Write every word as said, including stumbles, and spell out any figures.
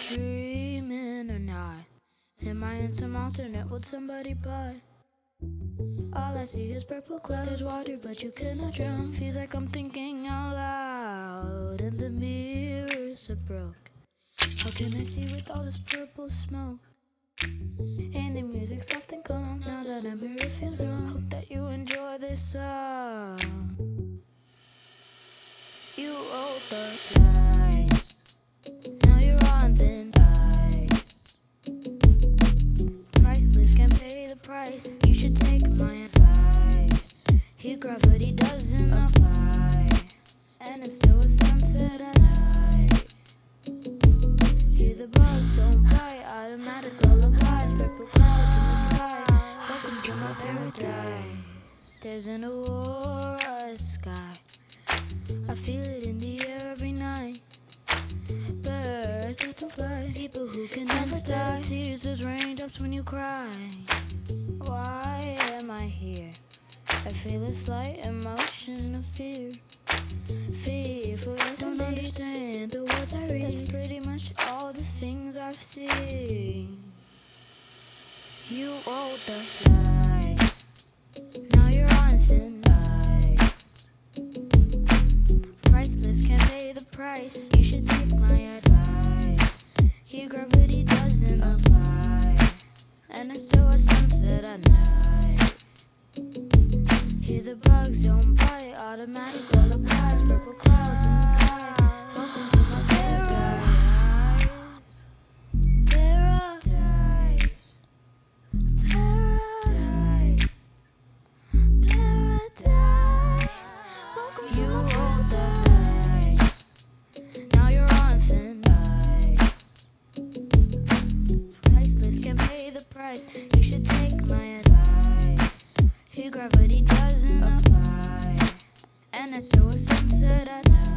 dreaming or not? Am I in some alternate world somebody bought? All I see is purple clouds. There's water, but you cannot drown. Feels like I'm thinking out loud, and the mirrors are broke. How can I see with all this purple smoke? And the music's soft and calm. Now that I'm here, it feels wrong. Hope that you enjoy this song. You rolled the dice. Now you're on thin ice. Priceless, can't pay the price. You should take my advice. Here gravity doesn't apply, and it's still a sunset at night. Here the bugs don't bite. Automatic lullabies. Purple clouds in the sky. Welcome to my paradise. There's an aurora sky. I feel it in the air every night. Birds that don't fly. People who can never die. Tears, those raindrops when you cry. Why am I here? I feel a slight emotion of fear. Fear for I don't understand the words I read. That's pretty much all the things I've seen. You rolled the dice. Now you're on thin ice. Priceless, can't pay the price. You should take my advice. Here gravity doesn't apply, and it's still a sunset at night. Here the bugs don't bite. Automatic lullabies. Purple clouds in the sky. Welcome to my paradise. Paradise. Paradise. Paradise. Welcome to my paradise. Now you're on thin ice. Priceless, can't pay the price. You should take my advice. Here gravity doesn't apply, and it's still a sunset at night.